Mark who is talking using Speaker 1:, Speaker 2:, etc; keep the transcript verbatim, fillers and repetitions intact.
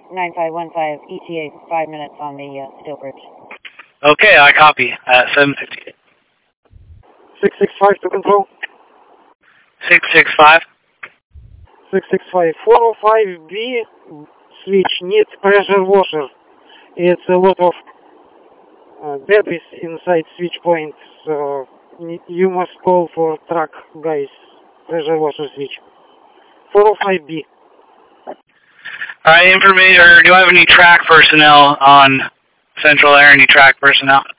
Speaker 1: nine five one five, E T A, five minutes on the uh, steel bridge.
Speaker 2: Okay, I copy. Uh, seven fifty-eight.
Speaker 3: six six five to control.
Speaker 2: six six five.
Speaker 3: six six five. four oh five B switch needs pressure washer. It's a lot of uh, debris inside switch point, so you must call for truck guys, pressure washer switch. four oh five B.
Speaker 2: Alright, information, or do you have any track personnel on Central Air, any track personnel?